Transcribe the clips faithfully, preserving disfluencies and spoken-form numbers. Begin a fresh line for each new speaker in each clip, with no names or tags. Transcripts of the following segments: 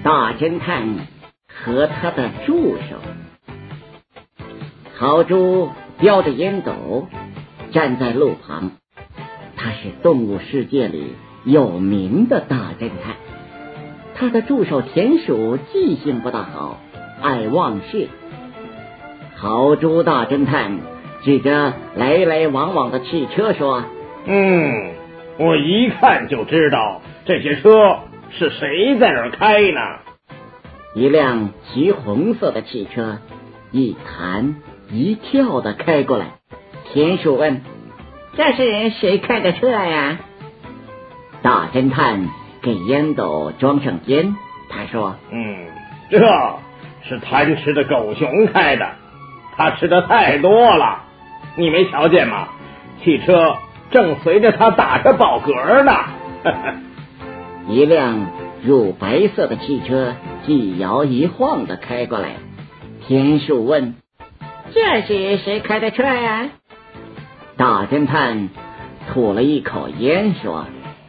大侦探和他的助手。豪猪叼着烟斗站在路旁，他是动物世界里有名的大侦探。他的助手田鼠记性不大好，爱忘事。豪猪大侦探指着来来往往的汽车说：
嗯，我一看就知道这些车是谁在那儿开呢。
一辆橘红色的汽车一弹一跳的开过来。田鼠问：这是谁开的车呀？大侦探给烟斗装上烟，他说：
嗯，这是贪吃的狗熊开的，他吃的太多了，你没瞧见吗？汽车正随着他打着饱嗝呢。
一辆乳白色的汽车一摇一晃的开过来。田鼠问：这是谁开的车呀？大侦探吐了一口烟说：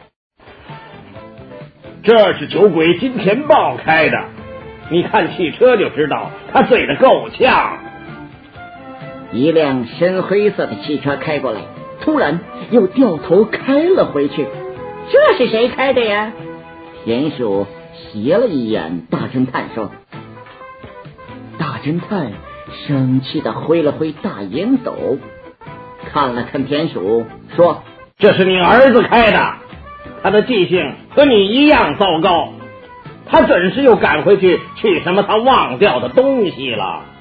这是酒鬼金钱豹开的，你看汽车就知道他醉得够呛。
一辆深灰色的汽车开过来，突然又掉头开了回去。这是谁开的呀？田鼠斜了一眼大侦探说。大侦探生气地挥了挥大烟斗，看了看田鼠说：
这是你儿子开的，他的记性和你一样糟糕，他准是又赶回去取什么他忘掉的东西了。